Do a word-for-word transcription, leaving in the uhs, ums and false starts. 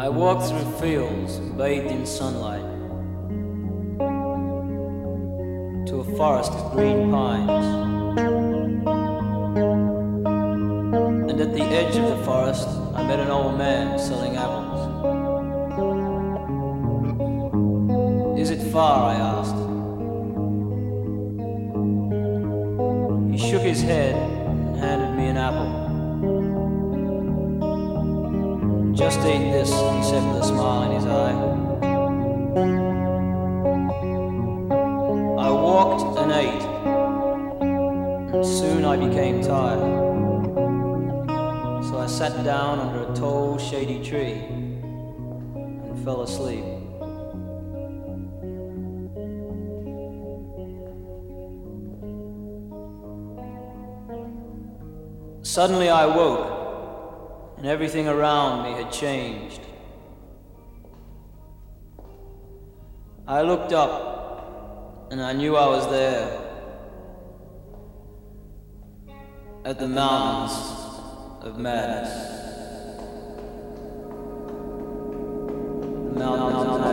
I walked through fields bathed in sunlight to a forest of green pines, and at the edge of the forest I met an old man selling apples. "Is it far?" I asked. He shook his head and handed me an apple. "Just eat this," he said with a smile in his eye. I walked and ate, and soon I became tired. So I sat down under a tall, shady tree and fell asleep. Suddenly I woke, and everything around me had changed. I looked up, and I knew I was there, at the mountains of madness. The mountains of madness.